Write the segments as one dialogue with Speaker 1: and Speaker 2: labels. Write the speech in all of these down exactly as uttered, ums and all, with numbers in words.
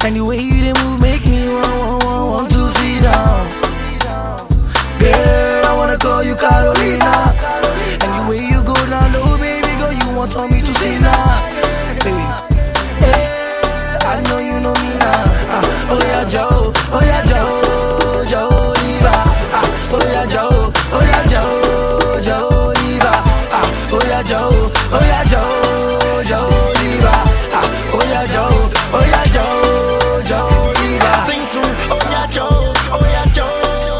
Speaker 1: And the way you dey move make me want, want, want, want to sit down. Girl, I wanna call you Carolina. And the way you go down low, baby girl, you want on me to see now. Hey, hey, I know you know me now. Ah, oh yeah, Joe, oh yeah, Joe, Joe Oliva. Ah, oh yeah, Joe, oh yeah, Joe, Joe Oliva. Ah, oh yeah, Joe, oh yeah, Joe, Joe Oliva. Ah, oh yeah, Joe, oh yeah, Joe, Joe Oliva.
Speaker 2: Sing soon, oh yeah, Joe, oh yeah, Joe.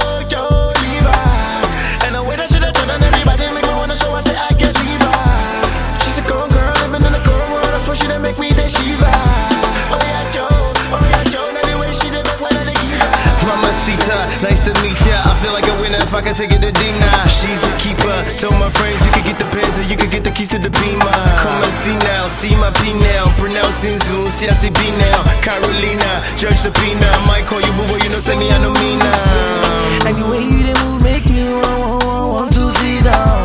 Speaker 3: Nice to meet ya, I feel like a winner if I can take it to Dina. She's a keeper, tell my friends you can get the pens or you can get the keys to the Beamer. Come and see now, see my P now, pronouncing soon, see I see B now. Carolina, judge the P now, might call you boo, you know, say me I know me now.
Speaker 1: And the way you dey move make me want, want, want, want to sit down.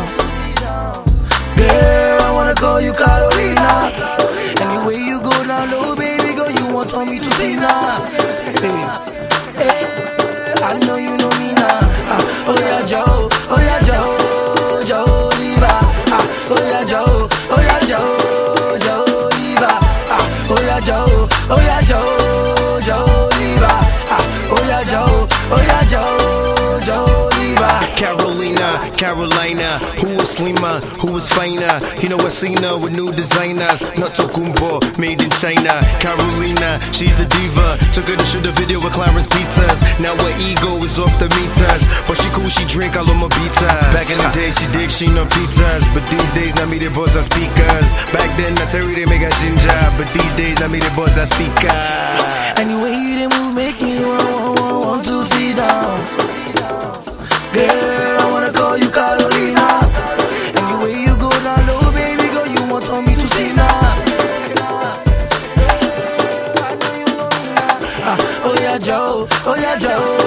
Speaker 1: Girl, I wanna call you Carolina. And the way you go down low, baby girl, you want on me to see now. Hey, hey. I know you know me now. Ah, oh yeah, Joe, oh yeah, Joe, Joe Oliva. Ah, oh yeah, Joe, oh yeah, Joe, Joe Oliva. Ah, oh yeah, Joe, oh yeah, Joe, Joe Oliva. Ah, oh yeah, Joe, oh yeah, Joe, Joe Oliva.
Speaker 3: Carolina, Carolina, who was slimmer, who was finer? You know I seen her with new designers, not Tokumbo, made in China. Carolina, she's a diva. Took her to shoot a video with Clarence Peters. Now her ego is off the meters, but she cool, she drink all of my beaters. Back in the day she dig, she no pizzas, but these days now me the boss are speakers. Back then I tell you they make a ginger, but these days now me the boss are speakers.
Speaker 1: And the way you dey move make me want, want, want, want to sit down. Girl, I wanna call you Carolina. And the way you go down low, baby girl, you want on me to see now. Ah, oh yeah, Joe, oh yeah, Joe.